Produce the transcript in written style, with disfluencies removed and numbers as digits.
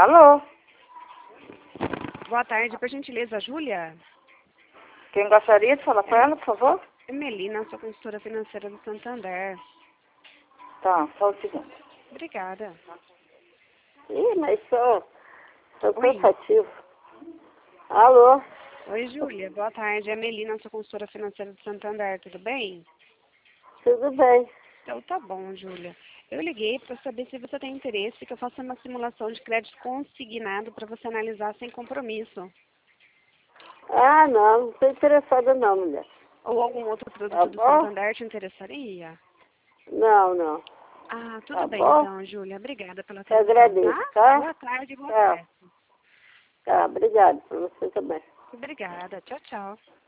Alô? Boa tarde, por gentileza, Júlia? Quem gostaria de falar com ela, por favor? É Melina, sou consultora financeira do Santander. Tá, só um segundo. Obrigada. Ih, mas sou Oi. cansativo. Alô? Oi, Júlia. Boa tarde, é Melina, sou consultora financeira do Santander. Tudo bem? Tudo bem. Então tá bom, Júlia. Eu liguei para saber se você tem interesse que eu faça uma simulação de crédito consignado para você analisar sem compromisso. Ah, não estou interessada não, mulher. Ou algum outro Tá produto do bom? Santander te interessaria? Não. Ah, Tá tudo bem bom? então, Júlia. Obrigada pela Eu atenção, agradeço, tá? tá? Boa tarde e boa Tá. festa. Tá, obrigado. Para você também. Obrigada. Tchau, tchau.